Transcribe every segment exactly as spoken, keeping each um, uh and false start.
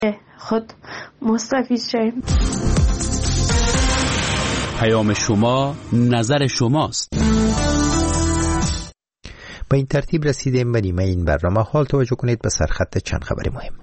خود مستفید شیم. پیام شما نظر شماست. با این ترتیب رسیدیم به نیمه این برنامه. حال توجه کنید به سرخط چند خبر مهم.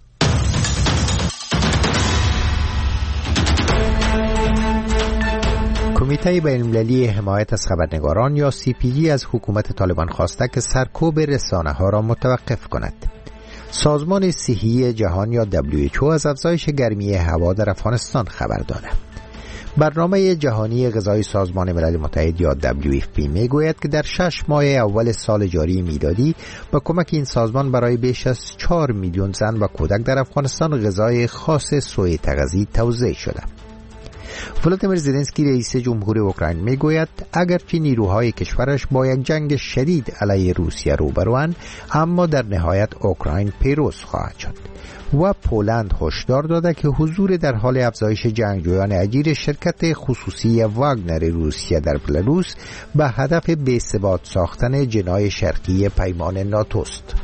کمیته بین‌المللی حمایت از خبرنگاران یا سی پی جی از حکومت طالبان خواسته که سرکوب رسانه‌ها را متوقف کند. سازمان صحی جهان یا دبلیو اچ او از افزایش گرمی هوا در افغانستان خبر داده. برنامه جهانی غذایی سازمان ملل متحد یا دبلیو اف پی میگوید که در شش ماه اول سال جاری میلادی با کمک این سازمان برای بیش از چهار میلیون زن و کودک در افغانستان غذای خاص سوی تغذی توزیع شده. ولادیمیر زلنسکی رئیس جمهوری اوکراین میگوید اگرچه نیروهای کشورش با یک جنگ شدید علیه روسیه روبروند، اما در نهایت اوکراین پیروز خواهد شد. و پولند هشدار داده که حضور در حال افزایش جنگجویان اجیر شرکت خصوصی واگنر روسیه در بلاروس به هدف بی‌ثبات ساختن جناح شرقی پیمان ناتوست.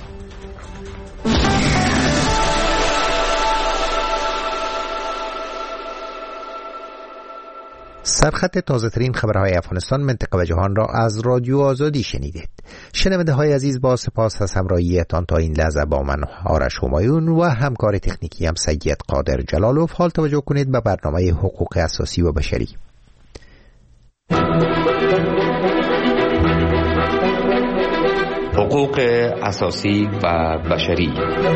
سرخط تازه ترین خبرهای افغانستان، منطقه و جهان را از رادیو آزادی شنیدید. شنونده های عزیز، با سپاس از همراهیتان تا این لحظه با من آرش همایون و همکار تکنیکی هم سید قادر جلالوف. حال توجه کنید به برنامه حقوق اساسی و بشری. حقوق اساسی و بشری.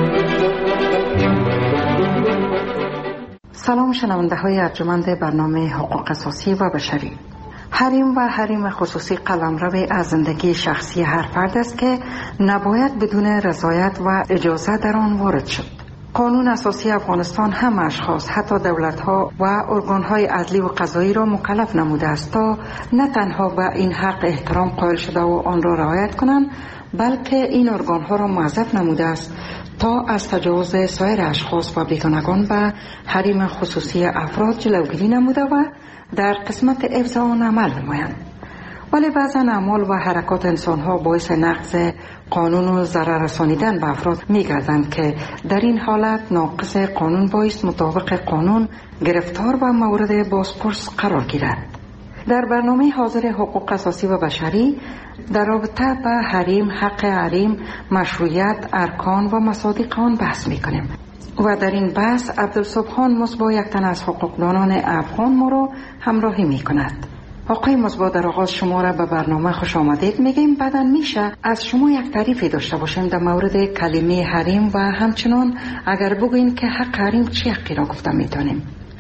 سلام شنونده های ارجمند برنامه حقوق اساسی و بشری. حریم و حریم خصوصی قلمرو از زندگی شخصی هر فرد است که نباید بدون رضایت و اجازه در آن وارد شد. قانون اساسی افغانستان هم اشخاص، حتی دولت‌ها و ارگان‌های عدلی و قضایی را مکلف نموده است تا نه تنها به این حق احترام قائل شده و آن را رعایت کنند، بلکه این ارگان‌ها را موظف نموده است تا از تجاوز سایر اشخاص و بیگانگان به حریم خصوصی افراد جلوگیری نموده و در قسمت حفظ آن عمل نمایند. ولی بعضا اعمال و حرکات انسان‌ها باعث نقض قانون و ضرر رسانیدن به افراد می‌گردند که در این حالت ناقض قانون باعث مطابق قانون گرفتار و مورد بازپرس قرار گیرد. در برنامه حاضر حقوق اساسی و بشری در رابطه به حریم، حق حریم، مشروعیت، ارکان و مصادیق آن بحث می‌کنیم و در این بحث عبدالصبحان مصباح، یک تن از حقوقدانان افغان، ما را همراهی می‌کند. آقای مصباح، در آغاز شما را به برنامه خوش آمدید میگیم. بعداً میشه از شما یک تعریفی داشته باشیم در مورد کلمه حریم و همچنان اگر بگوییم که حق حریم چه حقی را گفته میتونیم؟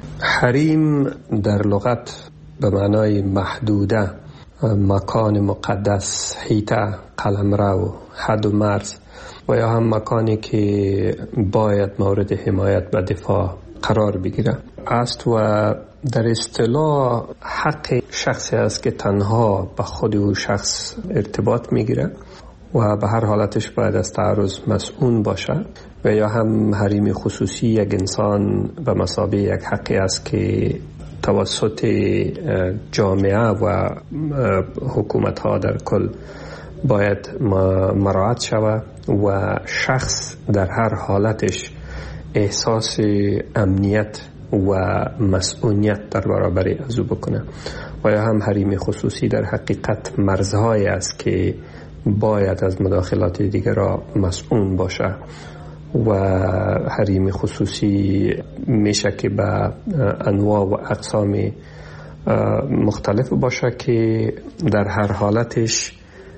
حریم در لغت به معنای محدوده، مکان مقدس، حیطه، قلمرو، حد و مرز و یا هم مکانی که باید مورد حمایت و دفاع قرار بگیره است و در اصطلاح حق شخصی است که تنها به خود او شخص ارتباط میگیره و به هر حالتش باید از تعرض مسئول باشه و یا هم حریم خصوصی یک انسان به مثابه یک حقی است که توسط جامعه و حکومت ها در کل باید مراعات شود و شخص در هر حالتش احساس امنیت و مسئولیت در برابر از او بکنه و یا هم حریم خصوصی در حقیقت مرزهایی است که باید از مداخلات دیگر را مسئول باشه و حریم خصوصی میشه که به انواع و اقسام مختلف باشه که در هر حالتش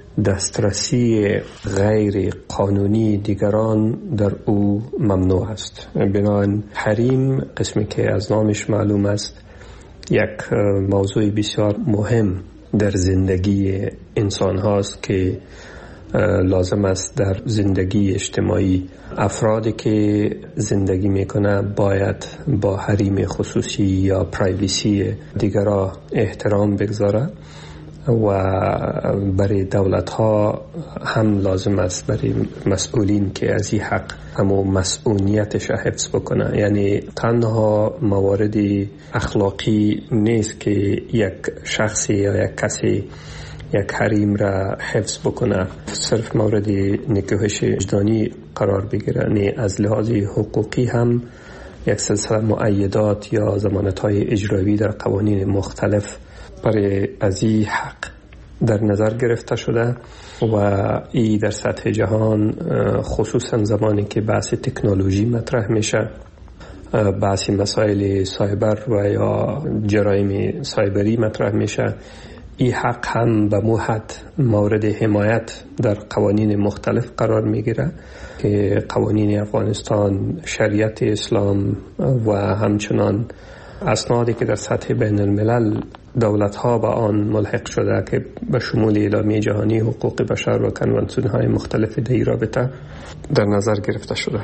دسترسی غیر قانونی دیگران در او ممنوع است. بنابراین حریم، قسمی که از نامش معلوم است، یک موضوع بسیار مهم در زندگی انسان هاست که لازم است در زندگی اجتماعی افرادی که زندگی میکنه باید با حریم خصوصی یا پرایوسی دیگران احترام بگذاره و برای دولت ها هم لازم است برای مسئولین که از این حق همو مسئولیتش حفظ بکنه. یعنی تنها موارد اخلاقی نیست که یک شخصی یا یک کسی یک حریم را حفظ بکنه، صرف مورد نکوهش وجدانی قرار بگیره، نه از لحاظ حقوقی هم یک سلسله مؤیدات یا ضمانت‌های اجرایی در قوانین مختلف برای از این حق در نظر گرفته شده و ای در سطح جهان خصوصا زمانی که بحث تکنولوژی مطرح میشه، بحث مسائل سایبر و یا جرایم سایبری مطرح میشه، این حق هم به موحد مورد حمایت در قوانین مختلف قرار میگیره که قوانین افغانستان، شریعت اسلام و همچنان اسنادی که در سطح بین الملل دولت ها به آن ملحق شده که به شمول اعلامیه جهانی حقوق بشر و کنوانسیون های مختلف در این رابطه در نظر گرفته شده.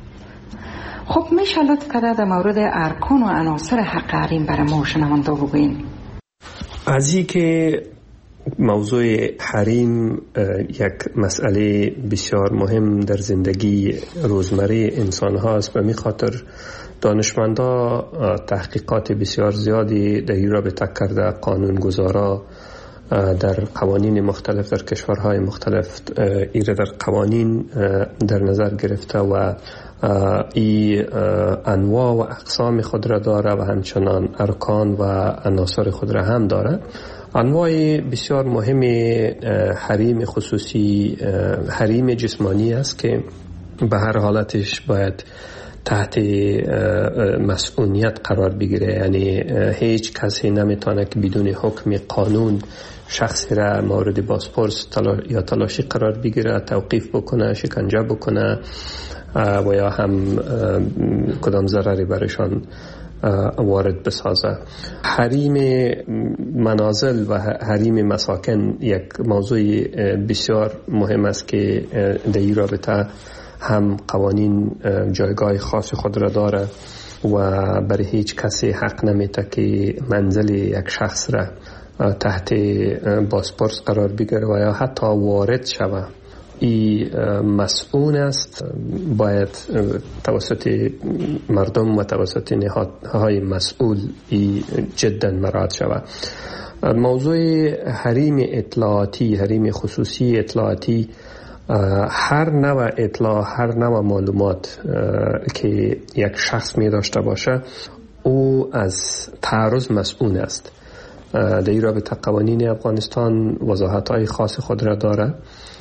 خب میشه لطف کرده در مورد ارکان و عناصر حق حریم برای ما شنونده بگوین؟ از این که موضوع حریم یک مسئله بسیار مهم در زندگی روزمره انسان هاست و می خاطر دانشمندا تحقیقات بسیار زیادی در این رابطه کرده، قانونگذارا در قوانین مختلف در کشورهای مختلف ایره در قوانین در نظر گرفته و ای انواع و اقسام خود را داره و همچنان ارکان و عناصر خود را هم داره. انواع بسیار مهم حریم خصوصی حریم جسمانی است که به هر حالتش باید تحت مسئولیت قرار بگیره، یعنی هیچ کسی نمیتونه که بدون حکم قانون شخصی را مورد بازپرس تلا یا تلاشی قرار بگیره، توقیف بکنه، شکنجه بکنه و یا هم کدام ضرری برایشان وارد بسازه. حریم منازل و حریم مساکن یک موضوع بسیار مهم است که در این رابطه هم قوانین جایگاه خاص خود را داره و برای هیچ کسی حق نمیده که منزل یک شخص را تحت بازپرس قرار بگیره و یا حتی وارد شود. این مسئول است، باید توسط مردم و توسط نهادهای مسئول ای جدا مراعات شود. موضوع حریم اطلاعاتی، حریم خصوصی اطلاعاتی، هر نوع اطلاع، هر نوع معلومات که یک شخص می داشته باشه او از تعرض مسئول است. در این رابطه قوانین افغانستان وضاحت‌های خاص خود را داره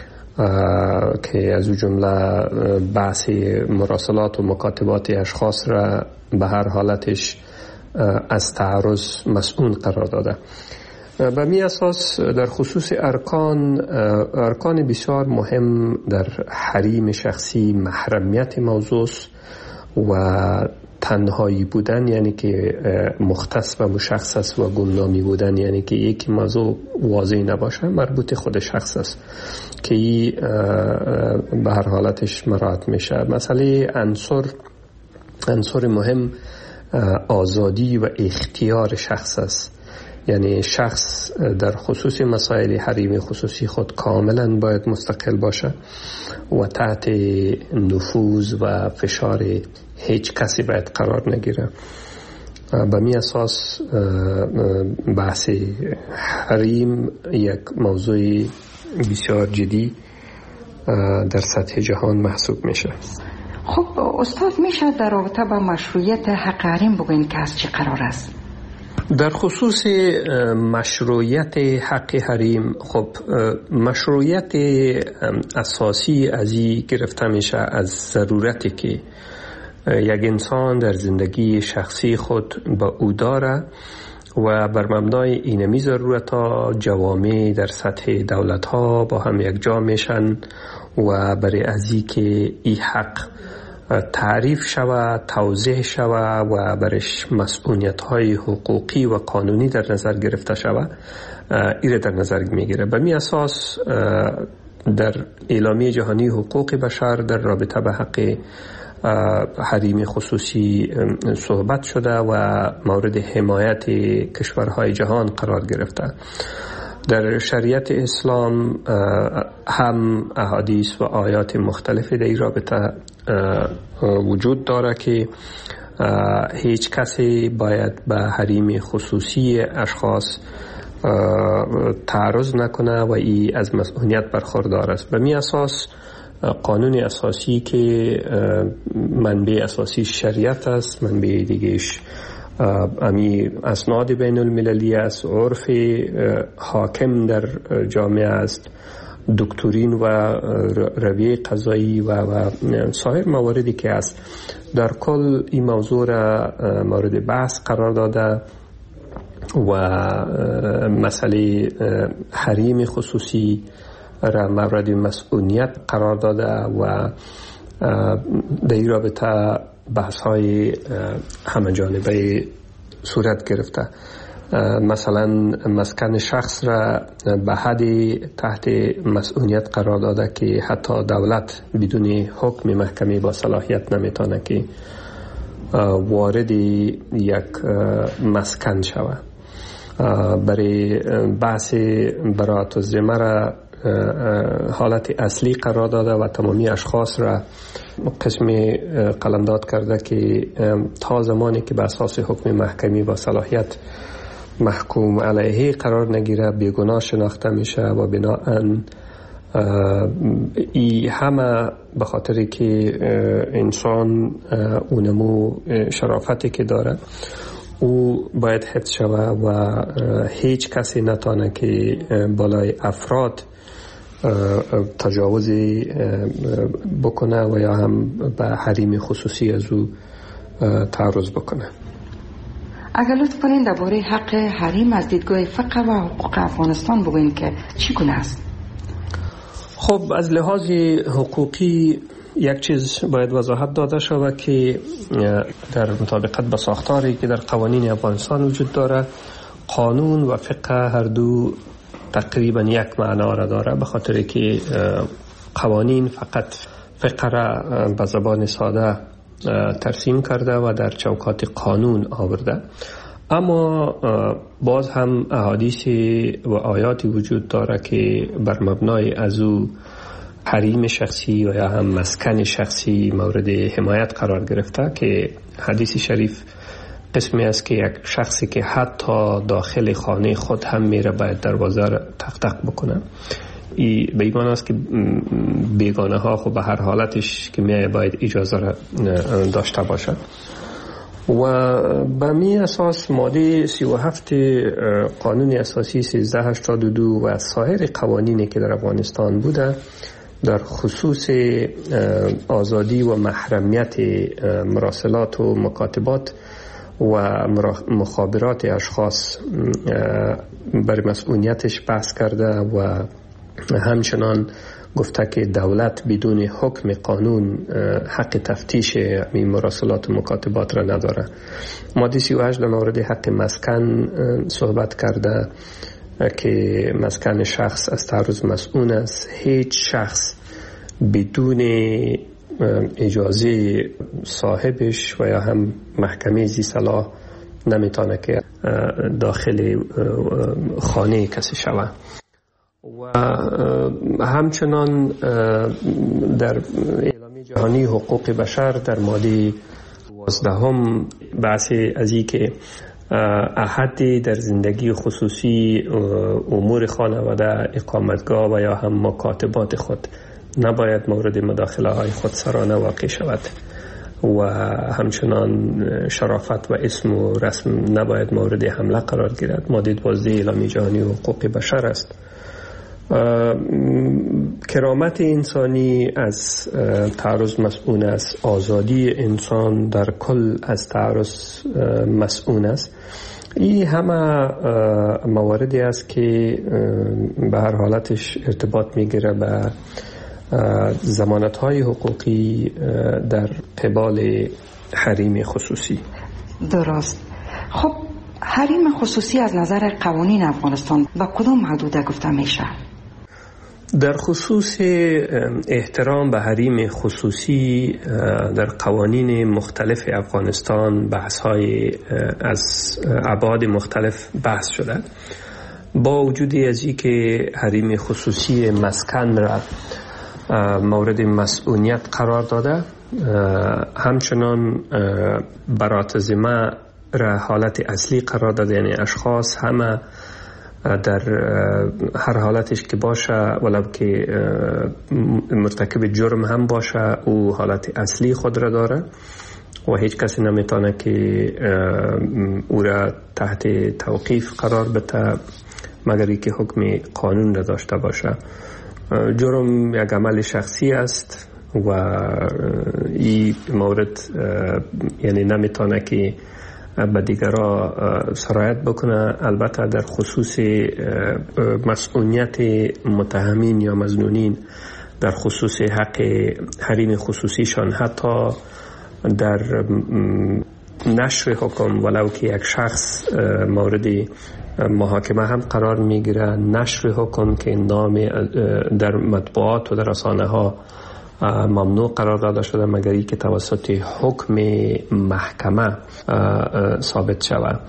که از او جمله بحث مراسلات و مکاتبات اشخاص را به هر حالتش از تعرض مسئول قرار داده. به می اساس در خصوص ارکان ارکان بسیار مهم در حریم شخصی محرمیت موضوع و تنهایی بودن، یعنی که مختص و مشخص و گمنامی بودن، یعنی که یک موضوع واضح نباشه، مربوط خود شخص است که این به هر حالتش مراعات میشه. مسئله عنصر عنصر مهم آزادی و اختیار شخص است، یعنی شخص در خصوص مسائل حریم خصوصی خود کاملا باید مستقل باشه و تحت نفوذ و فشار هیچ کسی باید قرار نگیره. به می اساس بحث حریم یک موضوع بسیار جدی در سطح جهان محسوب میشه. خب استاد، میشه در رابطه با مشروعیت حق حریم بگوین که از چه قرار است؟ در خصوص مشروعیت حق حریم، خب مشروعیت اساسی از این گرفته میشه از ضرورتی که یک انسان در زندگی شخصی خود با او داره و بر مبنای اینمی ضرورت ها جوامع در سطح دولت ها با هم یک جا میشن و برای از این که این حق تعریف شود، توضیح شود و برش مسئولیت های حقوقی و قانونی در نظر گرفته شود، ایره در نظر میگیره. به می اساس در اعلامیه جهانی حقوق بشر در رابطه به حق حریم خصوصی صحبت شده و مورد حمایت کشورهای جهان قرار گرفته. در شریعت اسلام هم احادیث و آیات مختلف در این رابطه وجود داره که هیچ کسی باید به حریم خصوصی اشخاص تعرض نکنه و ای از مسئولیت برخوردار است. به می اساس قانون اساسی که منبع اساسی شریعت است، منبع دیگهش امی اسناد بین المللی است، عرف حاکم در جامعه است، دکترین و رویه قضایی و, و سایر مواردی که است. در کل این موضوع را مورد بحث قرار داده و مسئله حریم خصوصی را مورد مسئولیت قرار داده و در این رابطه بحث های همه جانبه صورت گرفته. مثلا مسکن شخص را به حد تحت مسئولیت قرار داده که حتی دولت بدون حکم محکمه با صلاحیت نمیتونه که وارد یک مسکن شود. برای بحث براءت الذمه را حالت اصلی قرار داده و تمامی اشخاص را قسم قلمداد کرده که تا زمانی که به اساس حکم محکمی با صلاحیت محکوم علیه قرار نگیره بیگناه شناخته میشه و بناهن ای همه به خاطری که انسان اونمو شرافتی که داره او باید حفظ شوه و هیچ کسی نتانه که بالای افراد تجاوزی بکنه و یا هم به حریم خصوصی از او تعرض بکنه. اگر لطف کنین درباره حق حریم از دیدگاه فقه و حقوق افغانستان بگوین که چگونه است؟ خب از لحاظ حقوقی یک چیز باید وضاحت داده شود که در مطابقت با ساختاری که در قوانین افغانستان وجود داره، قانون و فقه هر دو تقریبا یک معنا را داره، به خاطر که قوانین فقط فقه را به زبان ساده ترسیم کرده و در چوکات قانون آورده، اما باز هم احادیث و آیاتی وجود داره که بر مبنای از او حریم شخصی و یا هم مسکن شخصی مورد حمایت قرار گرفته که حدیث شریف قسمی است که یک شخصی که حتی داخل خانه خود هم میره باید دروازه را تق تق بکنه. ای به ایمان است که بیگانه ها خب به هر حالتش که میای باید اجازه را داشته باشد. و به می اساس ماده سی و هفت قانون اساسی سیزده هشتاد و دو و سایر قوانینی که در افغانستان بوده در خصوص آزادی و محرمیت مراسلات و مکاتبات و مخابرات اشخاص بر مسئولیتش بحث کرده و همچنان گفته که دولت بدون حکم قانون حق تفتیش این مراسلات و مکاتبات را نداره. ماده سی و هشت در مورد حق مسکن صحبت کرده که مسکن شخص از تعرض مسئول است. هیچ شخص بدون اجازه صاحبش و یا هم محکمه ذی صلاح نمیتونه که داخل خانه کسی شود. و همچنان در اعلامیه جهانی حقوق بشر در ماده دوازدهم بحث از این که احدی در زندگی خصوصی امور خانواده، اقامتگاه و یا هم مکاتبات خود نباید مورد مداخله های خودسرانه واقع شود و همچنان شرافت و اسم و رسم نباید مورد حمله قرار گیرد. ماده دوازده اعلامیه جهانی حقوق بشر است. کرامت انسانی از تعرض مسئول است. آزادی انسان در کل از تعرض مسئول است. این همه مواردی است که به هر حالتش ارتباط میگیره به ضمانت‌های حقوقی در قبال حریم خصوصی. درست. خب حریم خصوصی از نظر قوانین افغانستان با کدام حدود گفته میشه؟ در خصوص احترام به حریم خصوصی در قوانین مختلف افغانستان بحث‌های از ابعاد مختلف بحث شده. با وجود از این که حریم خصوصی مسکن را مورد مسئولیت قرار داده، همچنان براءت ذمه را حالت اصلی قرار داده، یعنی اشخاص همه در هر حالتش که باشه، ولو که مرتکب جرم هم باشه، او حالت اصلی خود را داره و هیچ کسی نمیتونه که او را تحت توقیف قرار بده مگر که حکم قانون را داشته باشه. جرم یک عمل شخصی است و این مورد یعنی نمیتونه که به دیگرها سرایت بکنه. البته در خصوص مسئولیت متهمین یا مظنونین، در خصوص حق حریم خصوصیشان، حتی در نشر حکم ولو که یک شخص مورد محاکمه هم قرار میگیره، نشر حکم که نام در مطبوعات و در رسانه ها ممنوع قرار داده شده مگر اینکه توسط حکم محکمه ثابت شود.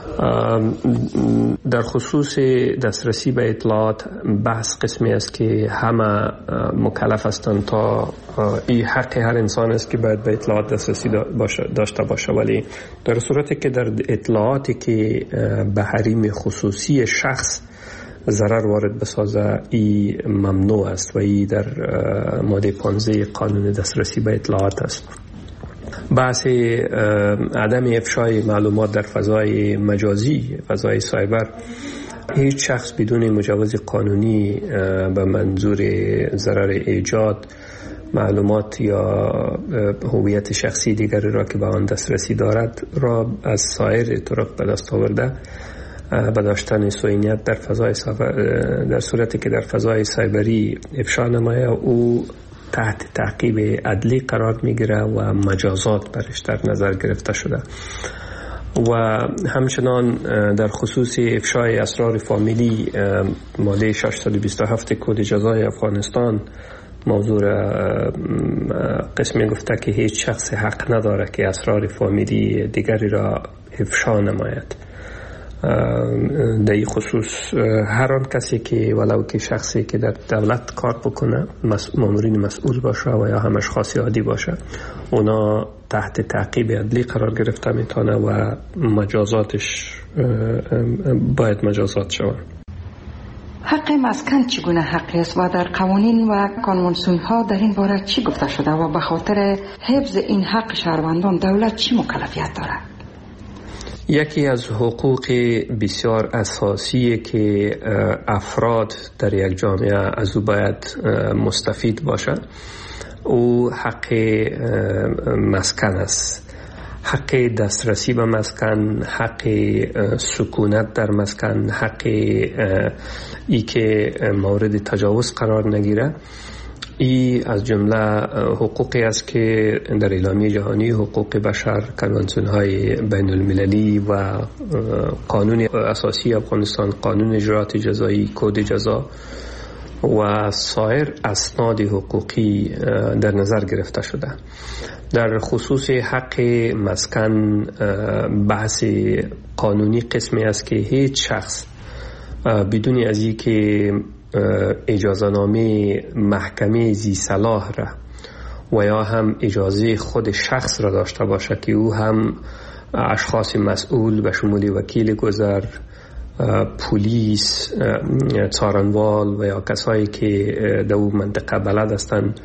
در خصوص دسترسی به اطلاعات بحث قسمی است که همه مکلف هستند تا این حق هر انسان است که باید به اطلاعات دسترسی داشته باشه، ولی در صورتی که در اطلاعاتی که به حریم خصوصی شخص ضرر وارد بسازه ای ممنوع است و ای در ماده پانزده قانون دسترسی به اطلاعات است. بحث عدم افشای معلومات در فضای مجازی، فضای سایبر، هیچ شخص بدون مجوز قانونی به منظور ضرر ایجاد معلومات یا هویت شخصی دیگری را که به آن دسترسی دارد را از سایر طرق به دست آورده به داشتن سوینیت در فضای در صورتی که در فضای سایبری افشا نمایه، او تحت تعقیب عدلی قرار میگیره و مجازات برش در نظر گرفته شده. و همچنان در خصوص افشای اسرار فامیلی، ماده ششصد و بیست و هفت کد جزای افغانستان موضوع قسمی گفته که هیچ شخص حق نداره که اسرار فامیلی دیگری را افشا نماید. در این خصوص هر آن کسی که ولو که شخصی که در دولت کار بکنه، مامورین مسئول باشه و یا هم اشخاص عادی باشه، اونا تحت تعقیب عدلی قرار گرفته میتونه و مجازاتش باید مجازات شود. حق مسکن چگونه حقی است و در قوانین و کنوانسیون ها در این باره چی گفته شده و به خاطر حفظ این حق شهروندان دولت چی مکلفیت دارد؟ یکی از حقوق بسیار اساسی که افراد در یک جامعه از او باید مستفید باشند، او حق مسکن است. حق دسترسی به مسکن، حق سکونت در مسکن، حق ای که مورد تجاوز قرار نگیره. این از جمله حقوقی است که در اعلامیه جهانی حقوق بشر، کنوانسیون های بین المللی و قانون اساسی افغانستان، قانون اجرات جزایی، کد جزا و سایر اسناد حقوقی در نظر گرفته شده. در خصوص حق مسکن بحث قانونی قسمی است که هیچ شخص بدون از این که اجازه نامه محکمه ذی صلاح را و یا هم اجازه خود شخص را داشته باشه که او هم اشخاص مسئول به شمول وکیل گذر، پلیس، څارنوال و یا کسایی که در اون منطقه بلد هستند،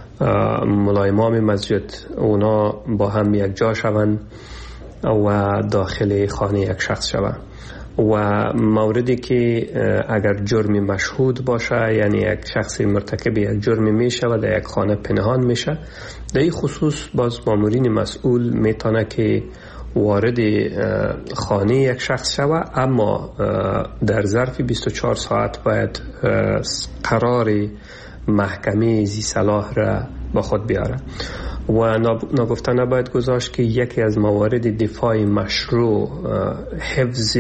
ملایمام مسجد، اونا با هم یک جا شوند و داخل خانه یک شخص شوند. و موردی که اگر جرم مشهود باشه، یعنی یک شخص مرتکب یک جرم میشه و در یک خانه پنهان میشه، در این خصوص باز مامورین مسئول میتونه که وارد خانه یک شخص شوه، اما در ظرف بیست و چهار ساعت باید قرار محکمه ذی صلاح را با خود بیاره. و نگفته نباید گذاشت که یکی از موارد دفاع مشروع حفظ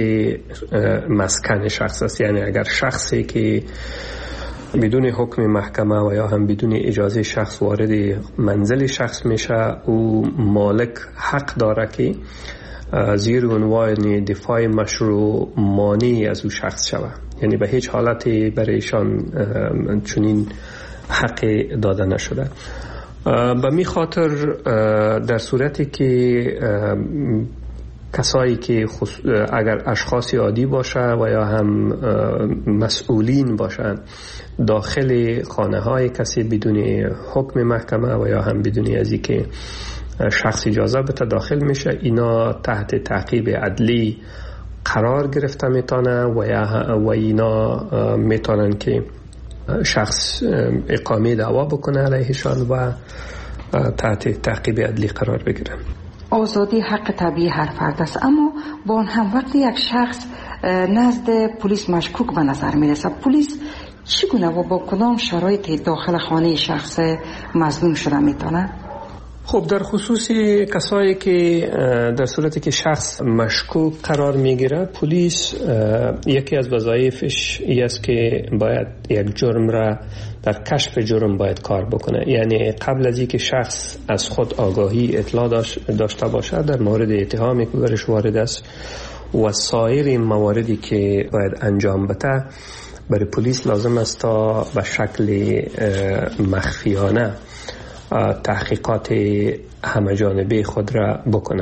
مسکن شخص است. یعنی اگر شخصی که بدون حکم محکمه و یا هم بدون اجازه شخص وارد منزل شخص میشه، او مالک حق داره که زیر عنوان دفاع مشروع مانع از او شخص شود. یعنی به هیچ حالتی برایشان چنین حق داده نشده. به می خاطر در صورتی که کسایی که اگر اشخاص عادی باشه و یا هم مسئولین باشن داخل خانه های کسی بدون حکم محکمه و یا هم بدون از اینکه شخص اجازه بده داخل میشه، اینا تحت تعقیب عدلی قرار گرفته میتونه و یا و اینا میتونن که شخص اقامه دعوا بکنه علیهشان و تحت تعقیب عدلی قرار بگیره. آزادی حق طبیعی هر فرد است، اما با آن هم وقتی یک شخص نزد پلیس مشکوک به نظر میرسه، پلیس چگونه و با کدام شرایط داخل خانه شخص مظنون شده میتونه؟ خب در خصوص کسایی که در صورتی که شخص مشکوک قرار میگیره، پلیس یکی از وظایفش این است که باید یک جرم را در کشف جرم باید کار بکنه. یعنی قبل از اینکه شخص از خود آگاهی اطلاع داشته باشه در مورد اتهامی که برش وارد است و سایر مواردی که باید انجام بده، برای پلیس لازم است تا به شکل مخفیانه تحقیقات همه جانبه خود را بکنه.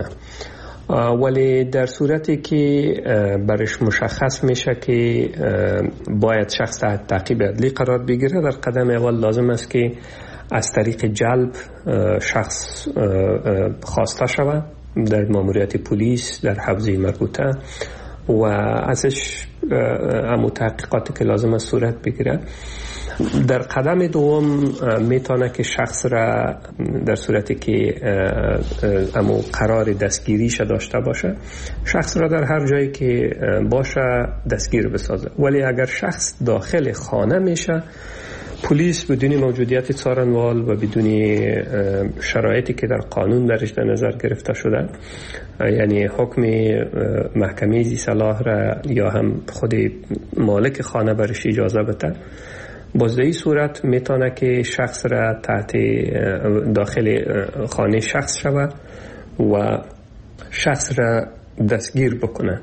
ولی در صورتی که برش مشخص میشه که باید شخص تحت تعقیب عدلی قرار بگیره، در قدم اول لازم است که از طریق جلب شخص خواسته شود در ماموریت پلیس در حوزه مربوطه و ازش همون تحقیقاتی که لازم است صورت بگیره. در قدم دوم میتونه که شخص را در صورتی که امو قرار دستگیریش داشته باشه، شخص را در هر جایی که باشه دستگیر بسازه. ولی اگر شخص داخل خانه میشه، پلیس بدون موجودیت څارنوال و بدون شرایطی که در قانون درش در نظر گرفته شده، یعنی حکم محکمه ذی صلاح را یا هم خود مالک خانه برش اجازه بده، باز در این صورت میتونه که شخص را تحت داخل خانه شخص شود و شخص را دستگیر بکنه.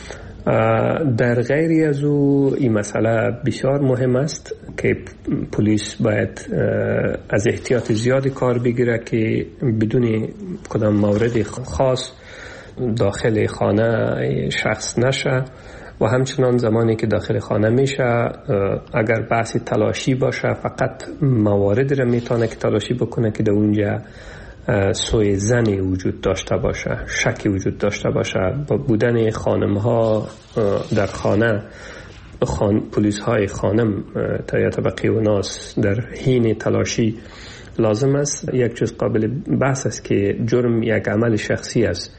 در غیری از او این مسئله بسیار مهم است که پلیس باید از احتیاط زیادی کار بگیره که بدون کدام مورد خاص داخل خانه شخص نشه و همچنان زمانی که داخل خانه میشه اگر بحث تلاشی باشه فقط موارد را میتونه که تلاشی بکنه که در اونجا سوء ظنی وجود داشته باشه، شکی وجود داشته باشه. با بودن خانم ها در خانه خان... پلیس های خانم تا طبقه و ناس در حین تلاشی لازم است. یک چیز قابل بحث است که جرم یک عمل شخصی است.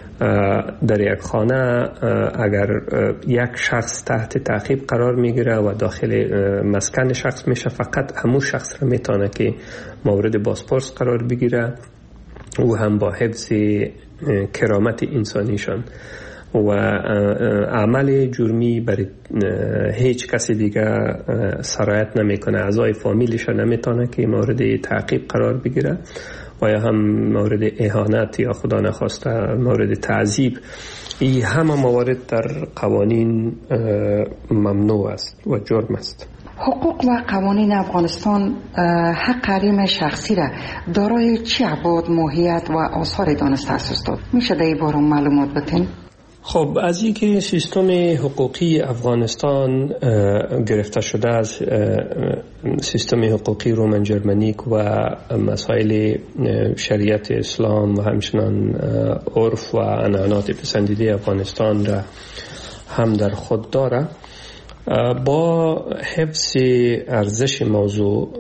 در یک خانه اگر یک شخص تحت تعقیب قرار میگیره و داخل مسکن شخص میشه، فقط همون شخص را میتونه که مورد بازپرس قرار بگیره و هم با حفظ کرامت انسانیشان و عمل جرمی برای هیچ کسی دیگه سرایت نمیکنه. اعضای فامیلش نمیتونه که مورد تعقیب قرار بگیره و یا هم مورد اهانت یا خدا نخواسته مورد تعذیب. این همه موارد در قوانین ممنوع است و جرم است. حقوق و قوانین افغانستان حق حریم شخصی را دارای چه ابعاد، ماهیت و آثار دانسته است؟ میشه در این باره معلومات بدین؟ خب از این که سیستم حقوقی افغانستان گرفته شده از سیستم حقوقی رومن جرمنیک و مسائل شریعت اسلام و همچنان عرف و عنعنات پسندیده افغانستان را هم در خود داره، با حفظ ارزش موضوع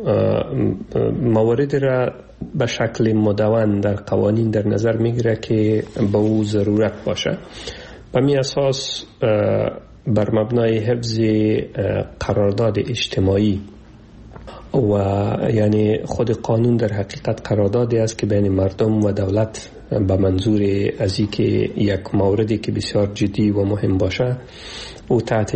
موارد را به شکل مدون در قوانین در نظر میگیره که به او ضرورت باشه. به می اساس بر مبنای حفظ قرارداد اجتماعی و یعنی خود قانون در حقیقت قراردادی است که بین مردم و دولت به منظور از اینکه یک موردی که بسیار جدی و مهم باشه او تحت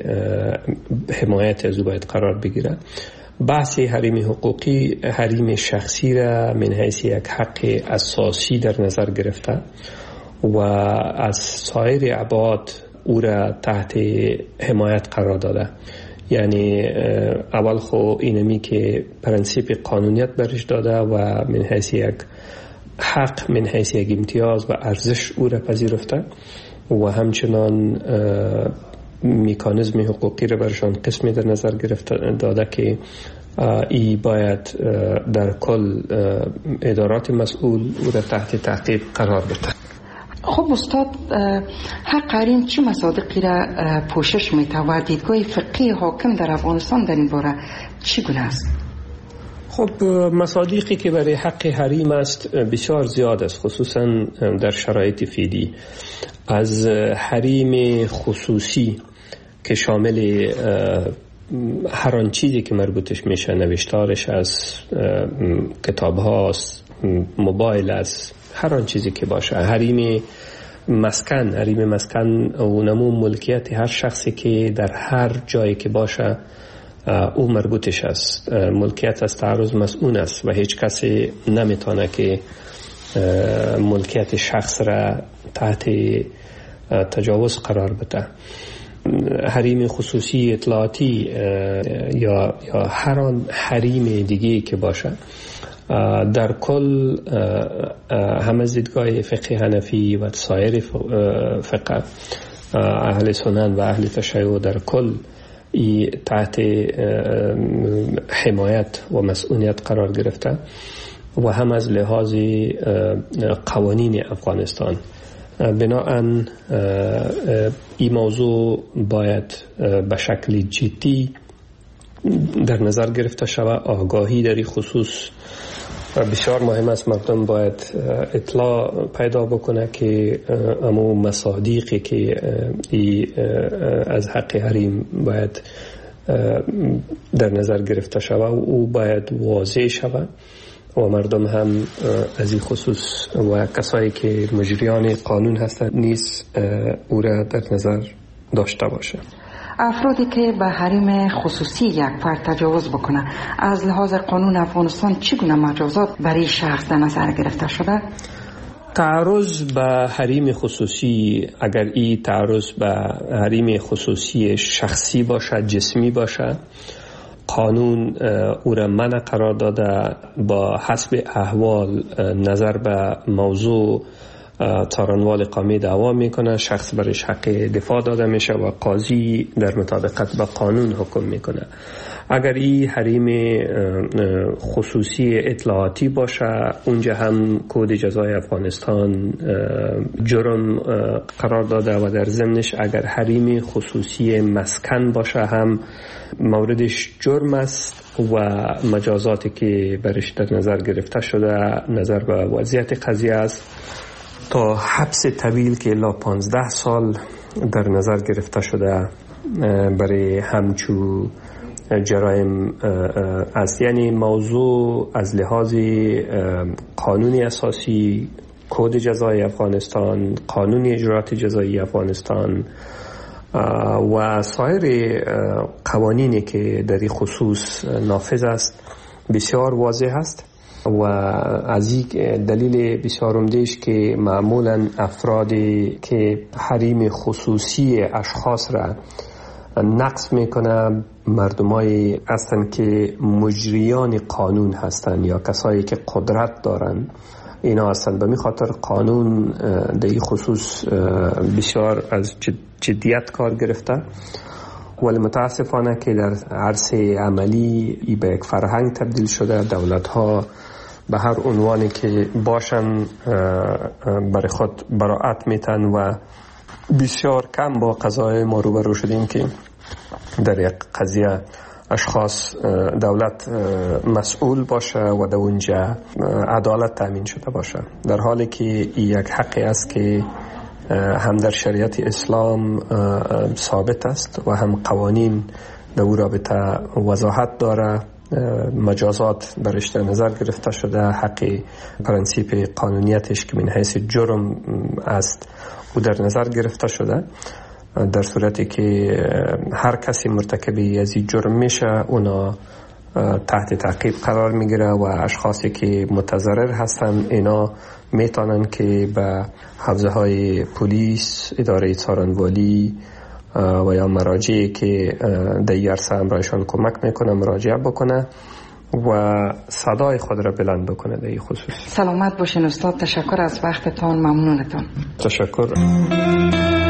حمایت از او باید قرار بگیره. بحث حریم حقوقی حریم شخصی را من حیث یک حق اساسی در نظر گرفته و از سایر ابعاد او را تحت حمایت قرار داده. یعنی اول خو اینمی که پرنسیپ قانونیت برش داده و من حیث یک حق من حیث یک امتیاز و ارزش او را پذیرفته و همچنان میکانیزم حقوقی را برشان قسمی در نظر گرفته داده که ای باید در کل ادارات مسئول او را تحت تعقیب قرار بده. خب استاد، حق حریم چه مصادیقی را پوشش میده و دیدگاه فقهی حاکم در افغانستان در این باره چگونه است؟ خب مصادیقی که برای حق حریم است بسیار زیاد است، خصوصا در شرایط فعلی. از حریم خصوصی که شامل هر آن چیزی که مربوطش میشه، نوشتارش از کتاب هاست، موبایل است، هر آن چیزی که باشه. حریم مسکن، حریم مسکن و نمو ملکیت هر شخصی که در هر جایی که باشه او مربوطش است. ملکیت از تعرض مسئول است و هیچ کسی نمیتونه که ملکیت شخص را تحت تجاوز قرار بده. حریم خصوصی اطلاعاتی یا یا هر آن حریم دیگه که باشه، در کل هم از دیدگاه فقه حنفی و سایر فقه اهل سنن و اهل تشیع در کل ای تحت حمایت و مسئولیت قرار گرفته و هم از لحاظ قوانین افغانستان. بنابراین این موضوع باید به شکل جدی در نظر گرفته شود. آگاهی در این خصوص بسیار مهم است. مردم باید اطلاع پیدا بکنه که امو مصادیقی که از حق حریم باید در نظر گرفته شود و او باید واضح شود و مردم هم از این خصوص و کسایی که مجریان قانون هستند نیز او را در نظر داشته باشه. افرادی که به حریم خصوصی یک فرد تجاوز بکنه، از لحاظ قانون افغانستان چگونه مجازات برای شخص در نظر گرفته شده؟ تعرض به حریم خصوصی، اگر این تعرض به حریم خصوصی شخصی باشه، جسمی باشه، قانون او را منع قرار داده. با حسب احوال نظر به موضوع څارنوال قومی دعوا میکنه، شخص برش حق دفاع داده میشه و قاضی در مطابقت با قانون حکم میکنه. اگر این حریم خصوصی اطلاعاتی باشه، اونجا هم کد جزای افغانستان جرم قرار داده و در ضمنش اگر حریم خصوصی مسکن باشه هم موردش جرم است و مجازاتی که برش در نظر گرفته شده نظر به وضعیت قضیه است تا حبس طویل که الا پانزده سال در نظر گرفته شده برای همچو جرایم است. یعنی موضوع از لحاظ قانونی اساسی، کد جزای افغانستان، قانون اجرات جزایی افغانستان و سایر قوانینی که در این خصوص نافذ است بسیار واضح است و از این دلیل بسیار عمده‌اش که معمولا افرادی که حریم خصوصی اشخاص را نقض میکنه مردمایی هستند که مجریان قانون هستند یا کسایی که قدرت دارن اینا هستند. به می خاطر قانون در این خصوص بسیار از جدیت کار گرفته، ولی متاسفانه که در عرصه عملی ای به یک فرهنگ تبدیل شده. دولت ها به هر عنوانی که باشن برای خود براعت میتن و بسیار کم با قضای ما روبرو شدیم که در یک قضیه اشخاص دولت مسئول باشه و در اونجا عدالت تامین شده باشه، در حالی که یک حقی است که هم در شریعت اسلام ثابت است و هم قوانین در او رابطه وضاحت داره. مجازات برش در نظر گرفته شده، حق پرنسیپ قانونیتش که من حیث جرم است او در نظر گرفته شده. در صورتی که هر کسی مرتکب از این جرم میشه اونا تحت تعقیب قرار میگیره و اشخاصی که متضرر هستن اینا میتونن که به حوزه های پلیس، اداره څارنوالی و یا مراجعی که در این عرصه همراهشان کمک میکنه مراجعه بکنه و صدای خود را بلند بکنه در این خصوص. سلامت باشین استاد، تشکر از وقتتان، ممنونتان. تشکر.